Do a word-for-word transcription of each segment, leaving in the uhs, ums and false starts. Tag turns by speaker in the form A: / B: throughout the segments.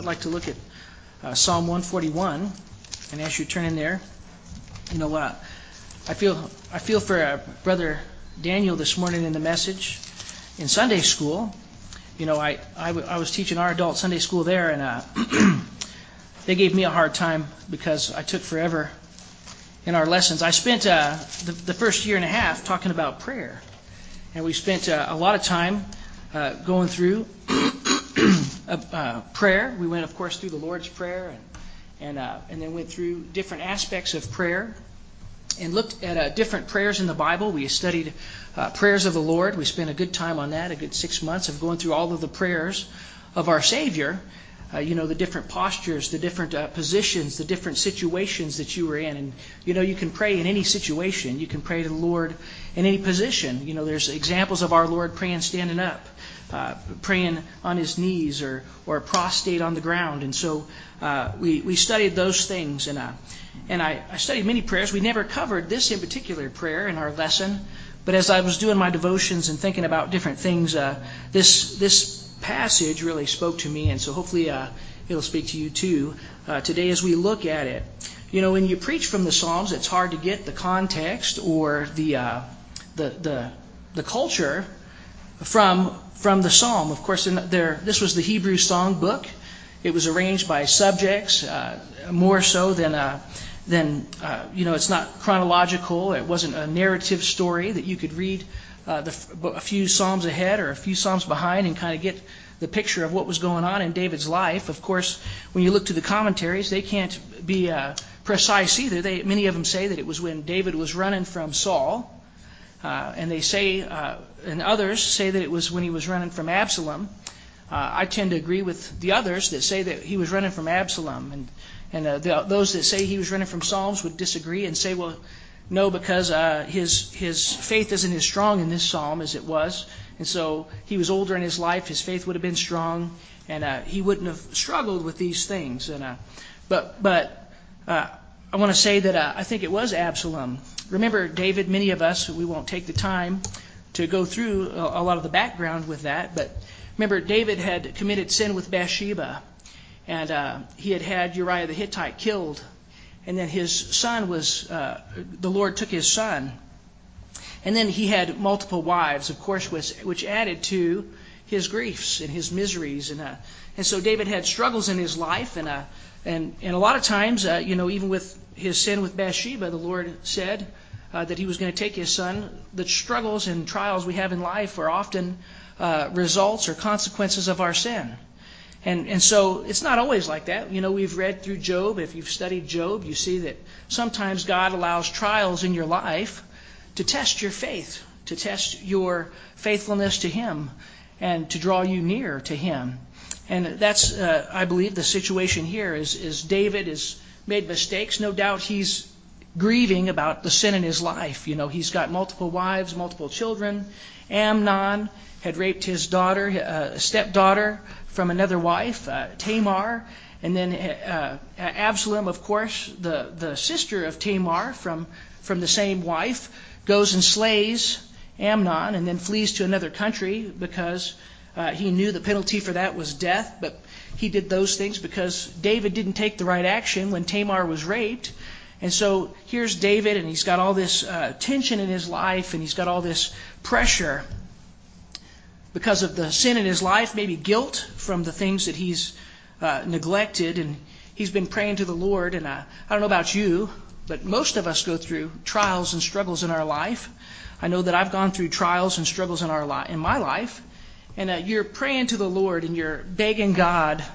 A: I'd like to look at uh, Psalm one forty-one, and as you turn in there, you know, uh, I feel I feel for uh, Brother Daniel this morning in the message in Sunday school. You know, I, I, w- I was teaching our adult Sunday school there, and uh, they gave me a hard time because I took forever in our lessons. I spent uh, the, the first year and a half talking about prayer, and we spent uh, a lot of time uh, going through uh, uh, prayer. We went, of course, through the Lord's Prayer, and and, uh, and then went through different aspects of prayer, and looked at uh, different prayers in the Bible. We studied uh, prayers of the Lord. We spent a good time on that, a good six months of going through all of the prayers of our Savior. Uh, you know, the different postures, the different uh, positions, the different situations that you were in. And, you know, you can pray in any situation. You can pray to the Lord in any position. You know, there's examples of our Lord praying standing up, uh, praying on his knees, or, or prostrate on the ground. And so uh, we, we studied those things. And, uh, and I, I studied many prayers. We never covered this in particular prayer in our lesson. But as I was doing my devotions and thinking about different things, uh, this this passage really spoke to me, and so hopefully uh, it'll speak to you too uh, today as we look at it. You know, when you preach from the Psalms, it's hard to get the context or the uh, the the the culture from from the Psalm. Of course, in there this was the Hebrew song book. It was arranged by subjects uh, more so than uh, than uh, you know. It's not chronological. It wasn't a narrative story that you could read Uh, the, a few psalms ahead or a few psalms behind and kind of get the picture of what was going on in David's life. Of course, when you look to the commentaries, they can't be uh, precise either. They, many of them say that it was when David was running from Saul, uh, and they say, uh, and others say that it was when he was running from Absalom. Uh, I tend to agree with the others that say that he was running from Absalom, and and uh, the, those that say he was running from Psalms would disagree and say, well, no, because uh, his his faith isn't as strong in this psalm as it was. And so he was older in his life. His faith would have been strong, and uh, he wouldn't have struggled with these things. And uh, But but uh, I want to say that uh, I think it was Absalom. Remember, David, many of us, we won't take the time to go through a, a lot of the background with that. But remember, David had committed sin with Bathsheba, and uh, he had had Uriah the Hittite killed. And then his son was, uh, the Lord took his son. And then he had multiple wives, of course, which, which added to his griefs and his miseries. And uh, and so David had struggles in his life. And uh, and, and a lot of times, uh, you know, even with his sin with Bathsheba, the Lord said uh, that he was going to take his son. The struggles and trials we have in life are often uh, results or consequences of our sin. And and so it's not always like that. You know, we've read through Job. If you've studied Job, you see that sometimes God allows trials in your life to test your faith, to test your faithfulness to Him, and to draw you near to Him. And that's, uh, I believe, the situation here is, is David has made mistakes. No doubt he's grieving about the sin in his life. You know, he's got multiple wives, multiple children. Amnon had raped his daughter, uh, stepdaughter, from another wife, uh, Tamar, and then uh, Absalom, of course, the, the sister of Tamar from, from the same wife, goes and slays Amnon and then flees to another country because uh, he knew the penalty for that was death. But he did those things because David didn't take the right action when Tamar was raped. And so here's David, and he's got all this uh, tension in his life, and he's got all this pressure because of the sin in his life, maybe guilt from the things that he's uh, neglected. And he's been praying to the Lord. And I, I don't know about you, but most of us go through trials and struggles in our life. I know that I've gone through trials and struggles in our li- in my life. And uh, you're praying to the Lord, and you're begging God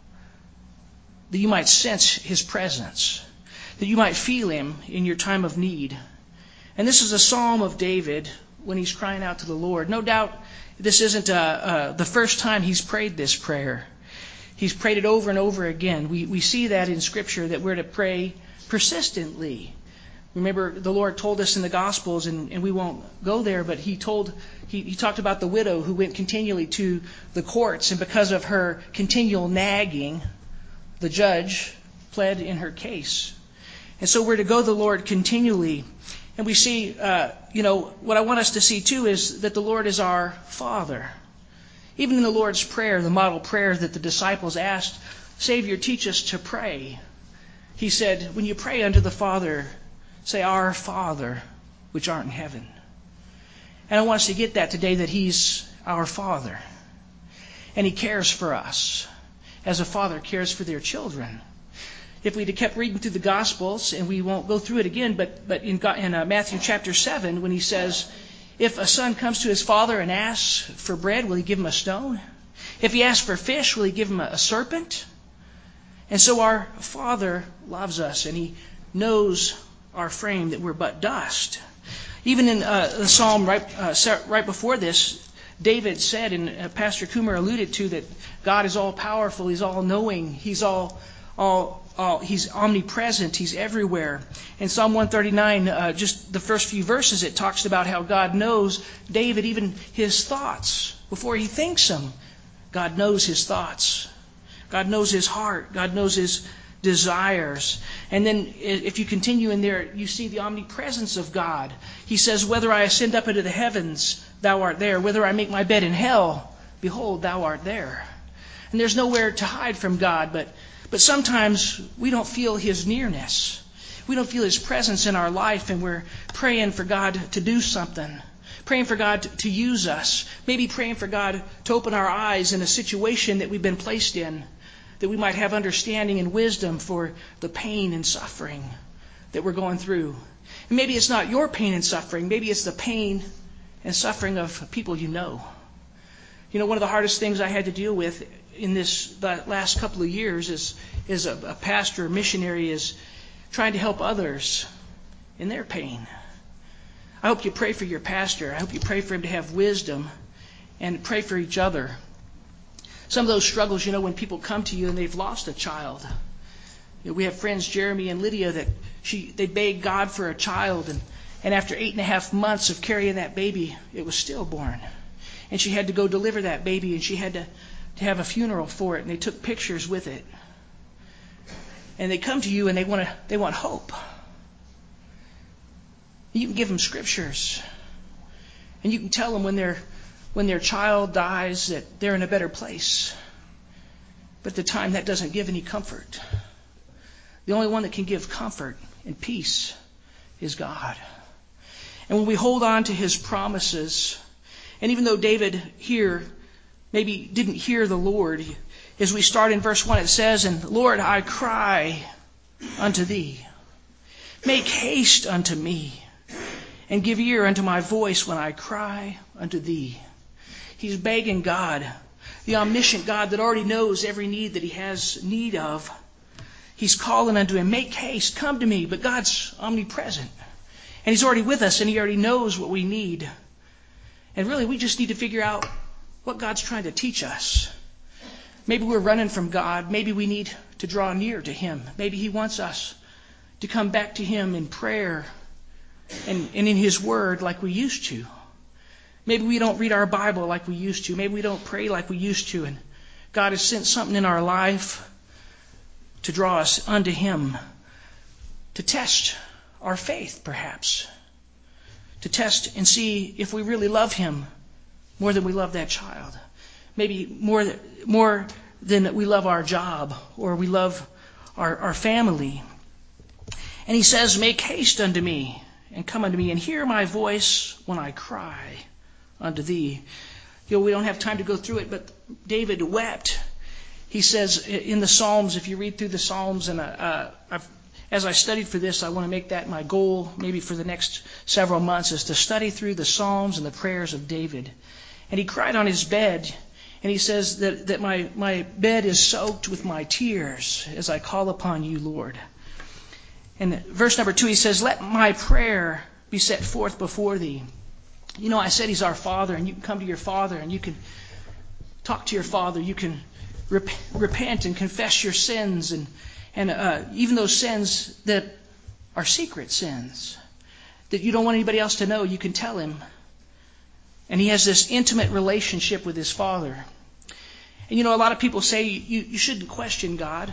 A: that you might sense His presence, that you might feel Him in your time of need. And this is a psalm of David when he's crying out to the Lord. No doubt this isn't uh, uh, the first time he's prayed this prayer. He's prayed it over and over again. We we see that in Scripture, that we're to pray persistently. Remember, the Lord told us in the Gospels, and, and we won't go there, but He told he, he talked about the widow who went continually to the courts, and because of her continual nagging, the judge pled in her case. And so we're to go to the Lord continually. And we see, uh, you know, what I want us to see too is that the Lord is our Father. Even in the Lord's Prayer, the model prayer that the disciples asked Savior teach us to pray. He said, when you pray unto the Father, say, Our Father, which art in heaven. And I want us to get that today, that He's our Father. And He cares for us as a father cares for their children. If we'd have kept reading through the Gospels, and we won't go through it again, but, but in, in uh, Matthew chapter seven, when He says, if a son comes to his father and asks for bread, will he give him a stone? If he asks for fish, will he give him a, a serpent? And so our Father loves us, and He knows our frame, that we're but dust. Even in uh, the psalm right, uh, right before this, David said, and uh, Pastor Coomer alluded to, that God is all-powerful, He's all-knowing, He's all, all, all, He's omnipresent, He's everywhere. In Psalm one thirty-nine, uh, just the first few verses, it talks about how God knows David, even his thoughts. Before he thinks them, God knows his thoughts. God knows his heart. God knows his desires. And then if you continue in there, you see the omnipresence of God. He says, whether I ascend up into the heavens, Thou art there. Whether I make my bed in hell, behold, Thou art there. And there's nowhere to hide from God, but, but sometimes we don't feel His nearness. We don't feel His presence in our life, and we're praying for God to do something. Praying for God to, to use us. Maybe praying for God to open our eyes in a situation that we've been placed in, that we might have understanding and wisdom for the pain and suffering that we're going through. And maybe it's not your pain and suffering. Maybe it's the pain and suffering of people you know. You know, one of the hardest things I had to deal with in this last couple of years is, is a, a pastor, a missionary, is trying to help others in their pain. I hope you pray for your pastor. I hope you pray for him to have wisdom, and pray for each other. Some of those struggles, you know, when people come to you and they've lost a child. You know, we have friends, Jeremy and Lydia, that she they begged God for a child, and, and after eight and a half months of carrying that baby, it was stillborn. And she had to go deliver that baby, and she had to, to have a funeral for it, and they took pictures with it. And they come to you and they want to they want hope. You can give them scriptures, and you can tell them when their when their child dies that they're in a better place. But at the time, that doesn't give any comfort. The only one that can give comfort and peace is God. And when we hold on to His promises, and even though David here maybe didn't hear the Lord, as we start in verse one, it says, and Lord, I cry unto Thee. Make haste unto me, and give ear unto my voice when I cry unto Thee. He's begging God, the omniscient God that already knows every need that He has need of. He's calling unto Him, make haste, come to me. But God's omnipresent. And He's already with us, and He already knows what we need. And really, we just need to figure out what God's trying to teach us. Maybe we're running from God. Maybe we need to draw near to Him. Maybe He wants us to come back to Him in prayer and, and in His Word like we used to. Maybe we don't read our Bible like we used to. Maybe we don't pray like we used to. And God has sent something in our life to draw us unto Him, to test our faith, perhaps. To test and see if we really love Him more than we love that child. Maybe more, more than we love our job, or we love our, our family. And He says, make haste unto me, and come unto me, and hear my voice when I cry unto Thee. You know, we don't have time to go through it, but David wept. He says in the Psalms, if you read through the Psalms, and uh, I've, as I studied for this, I want to make that my goal, maybe for the next several months, is to study through the Psalms and the prayers of David. And he cried on his bed, and he says that, that my, my bed is soaked with my tears as I call upon You, Lord. And verse number two, he says, let my prayer be set forth before Thee. You know, I said He's our Father, and you can come to your Father, and you can talk to your Father. You can rep- repent and confess your sins, and, and uh, even those sins that are secret sins, that you don't want anybody else to know, you can tell Him. And He has this intimate relationship with His Father. And you know, a lot of people say you, you shouldn't question God.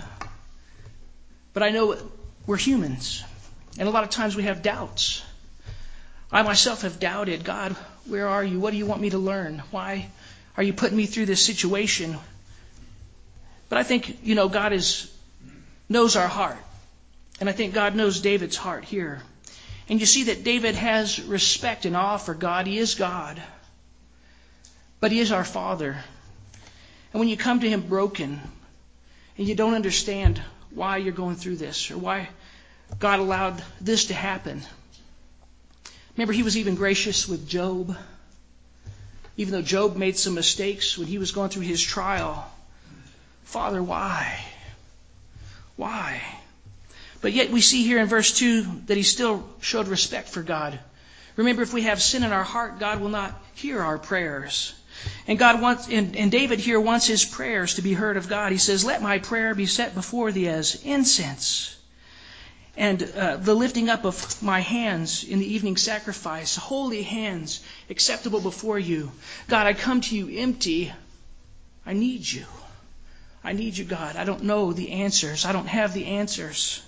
A: But I know we're humans, and a lot of times we have doubts. I myself have doubted, God, where are You? What do You want me to learn? Why are You putting me through this situation? But I think, you know, God is knows our heart. And I think God knows David's heart here. And you see that David has respect and awe for God. He is God. But He is our Father. And when you come to Him broken and you don't understand why you're going through this or why God allowed this to happen. Remember, He was even gracious with Job. Even though Job made some mistakes when he was going through his trial. Father, why? Why? But yet we see here in verse two that he still showed respect for God. Remember, if we have sin in our heart, God will not hear our prayers. And God wants, and, and David here wants his prayers to be heard of God. He says, let my prayer be set before thee as incense. And uh, the lifting up of my hands in the evening sacrifice, holy hands, acceptable before you. God, I come to you empty. I need you. I need you, God. I don't know the answers. I don't have the answers.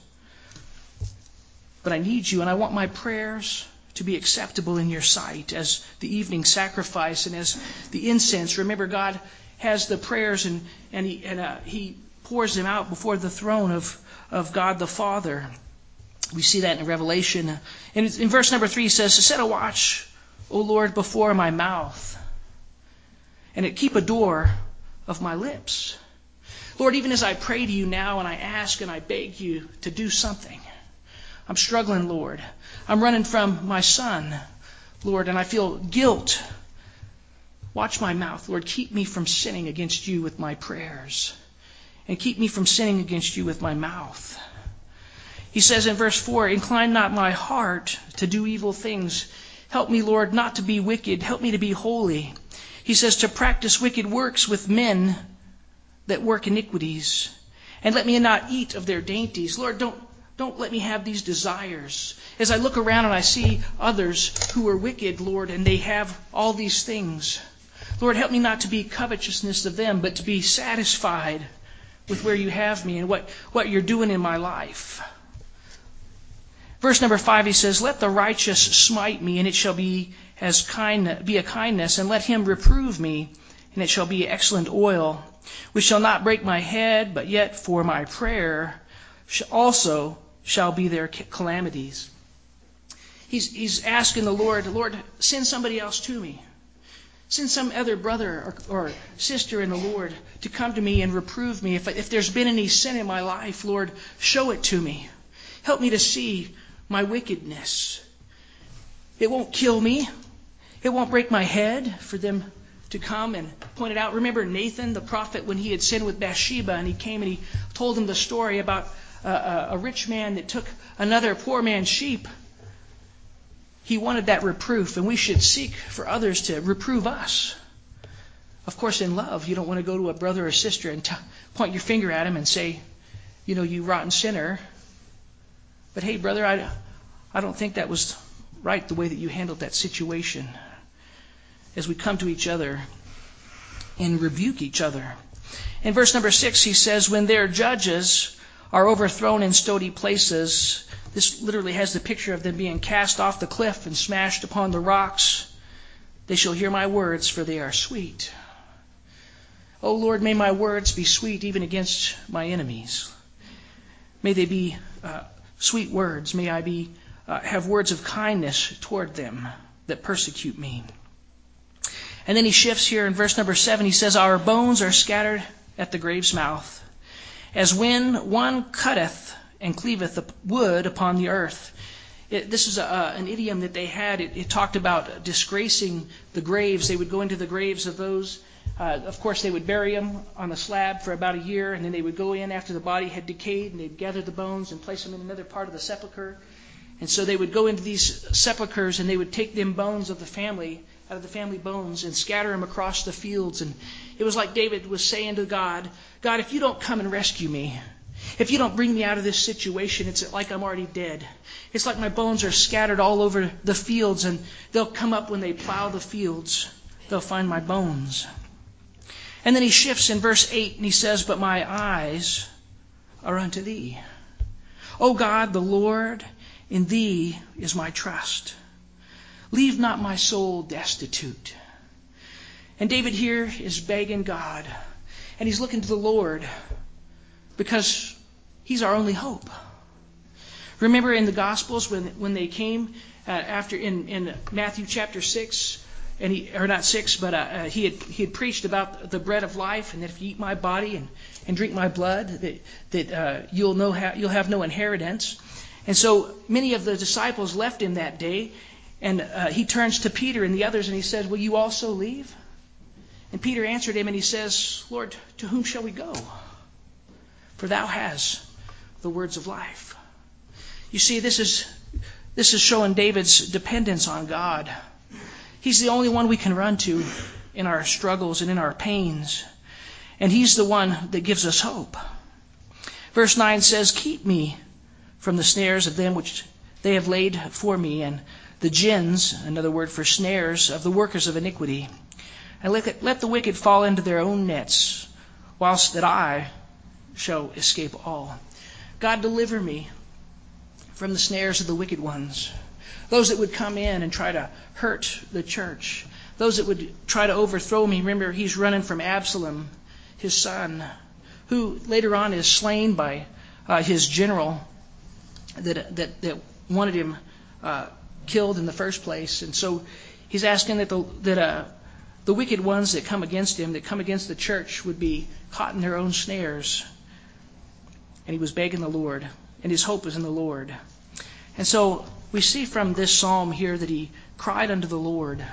A: But I need you, and I want my prayers to be acceptable in your sight as the evening sacrifice and as the incense. Remember, God has the prayers, and, and, he, and uh, he pours them out before the throne of, of God the Father. We see that in Revelation. And in verse number three, it says, set a watch, O Lord, before my mouth, and it keep a door of my lips. Lord, even as I pray to you now and I ask and I beg you to do something, I'm struggling, Lord. I'm running from my son, Lord, and I feel guilt. Watch my mouth, Lord. Keep me from sinning against you with my prayers, and keep me from sinning against you with my mouth. He says in verse four, incline not my heart to do evil things. Help me, Lord, not to be wicked. Help me to be holy. He says to practice wicked works with men that work iniquities. And let me not eat of their dainties. Lord, don't, don't let me have these desires. As I look around and I see others who are wicked, Lord, and they have all these things. Lord, help me not to be covetousness of them, but to be satisfied with where you have me and what, what you're doing in my life. Verse number five, he says, let the righteous smite me, and it shall be as kind, be a kindness, and let him reprove me, and it shall be excellent oil, which shall not break my head, but yet for my prayer also shall be their calamities. He's, he's asking the Lord, Lord, send somebody else to me. Send some other brother or, or sister in the Lord to come to me and reprove me. If, if there's been any sin in my life, Lord, show it to me. Help me to see my wickedness. It won't kill me. It won't break my head for them to come and point it out. Remember Nathan, the prophet, when he had sinned with Bathsheba, and he came and he told him the story about a, a rich man that took another poor man's sheep. He wanted that reproof, and we should seek for others to reprove us. Of course, in love, you don't want to go to a brother or sister and t- point your finger at him and say, you know, you rotten sinner. But hey, brother, I, I don't think that was right the way that you handled that situation. As we come to each other and rebuke each other. In verse number six, he says, when their judges are overthrown in stony places, this literally has the picture of them being cast off the cliff and smashed upon the rocks. They shall hear my words, for they are sweet. O Lord, may my words be sweet even against my enemies. May they be uh, sweet words. May I be uh, have words of kindness toward them that persecute me. And then he shifts here in verse number seven. He says, our bones are scattered at the grave's mouth, as when one cutteth and cleaveth the wood upon the earth. It, this is a, uh, an idiom that they had. It, it talked about disgracing the graves. They would go into the graves of those. Uh, of course, they would bury them on a slab for about a year, and then they would go in after the body had decayed, and they'd gather the bones and place them in another part of the sepulcher. And so they would go into these sepulchers, and they would take them bones of the family, out of the family bones, and scatter them across the fields. And it was like David was saying to God, God, if you don't come and rescue me, if you don't bring me out of this situation, it's like I'm already dead. It's like my bones are scattered all over the fields, and they'll come up when they plow the fields. They'll find my bones. And then he shifts in verse eight, and he says, but my eyes are unto thee. O God, the Lord, in thee is my trust. Leave not my soul destitute. And David here is begging God. And he's looking to the Lord because he's our only hope. Remember in the Gospels when, when they came uh, after in, in Matthew chapter six, and he, or not six, but uh, uh, he had he had preached about the bread of life, and that if you eat my body and, and drink my blood, that that uh, you'll know ha- you'll have no inheritance. And so many of the disciples left him that day, and uh, he turns to Peter and the others, and he says, "Will you also leave?" And Peter answered him, and he says, "Lord, to whom shall we go? For thou hast the words of life." You see, this is this is showing David's dependence on God. He's the only one we can run to in our struggles and in our pains. And he's the one that gives us hope. Verse nine says, "Keep me from the snares of them which they have laid for me, and the gins," another word for snares, "of the workers of iniquity. And let, let the wicked fall into their own nets, whilst that I shall escape all." God, deliver me from the snares of the wicked ones, those that would come in and try to hurt the church, those that would try to overthrow me. Remember, he's running from Absalom, his son, who later on is slain by uh, his general that, that, that wanted him uh, killed in the first place. And so he's asking that the that uh, the wicked ones that come against him, that come against the church, would be caught in their own snares. And he was begging the Lord, and his hope is in the Lord. And so we see from this psalm here that he cried unto the Lord,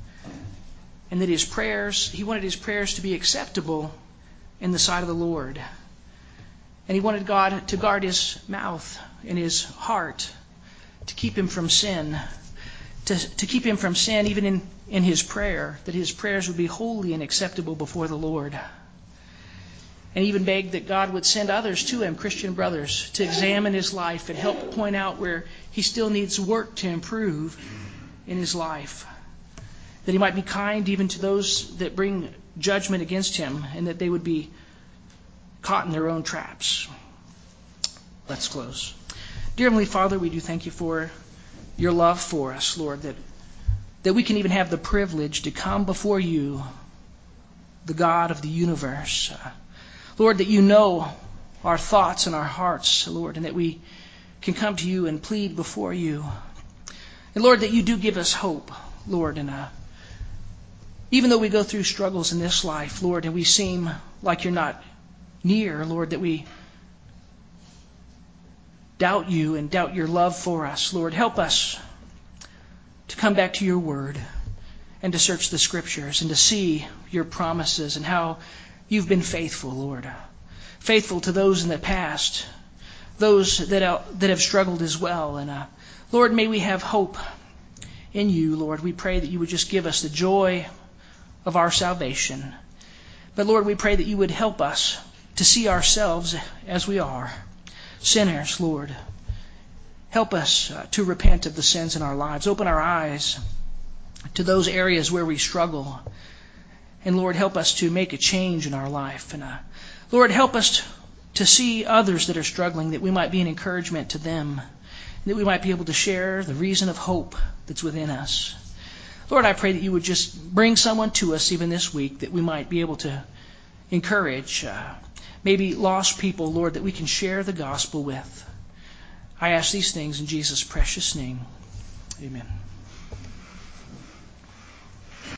A: and that his prayers, he wanted his prayers to be acceptable in the sight of the Lord. And he wanted God to guard his mouth and his heart, to keep him from sin, to, to keep him from sin even in, in his prayer, that his prayers would be holy and acceptable before the Lord. And even begged that God would send others to him, Christian brothers, to examine his life and help point out where he still needs work to improve in his life. That he might be kind even to those that bring judgment against him, and that they would be caught in their own traps. Let's close. Dear Heavenly Father, we do thank you for your love for us, Lord, that, that we can even have the privilege to come before you, the God of the universe. Uh, Lord, that you know our thoughts and our hearts, Lord, and that we can come to you and plead before you. And Lord, that you do give us hope, Lord, and uh, even though we go through struggles in this life, Lord, and we seem like you're not near, Lord, that we doubt you and doubt your love for us, Lord, help us to come back to your word and to search the scriptures and to see your promises and how you've been faithful, Lord. Faithful to those in the past, those that are, that have struggled as well. And uh, Lord, may we have hope in you, Lord. We pray that you would just give us the joy of our salvation. But Lord, we pray that you would help us to see ourselves as we are, sinners, Lord. Help us uh, to repent of the sins in our lives. Open our eyes to those areas where we struggle. And Lord, help us to make a change in our life. And uh, Lord, help us to see others that are struggling, that we might be an encouragement to them, and that we might be able to share the reason of hope that's within us. Lord, I pray that you would just bring someone to us even this week, that we might be able to encourage uh, maybe lost people, Lord, that we can share the gospel with. I ask these things in Jesus' precious name. Amen.